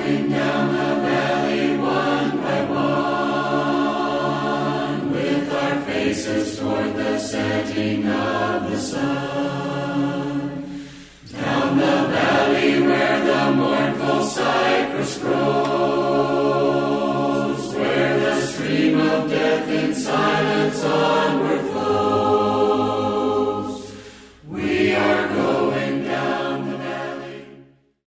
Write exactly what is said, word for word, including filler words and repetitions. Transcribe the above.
Going down the valley one by one, with our faces toward the setting of the sun.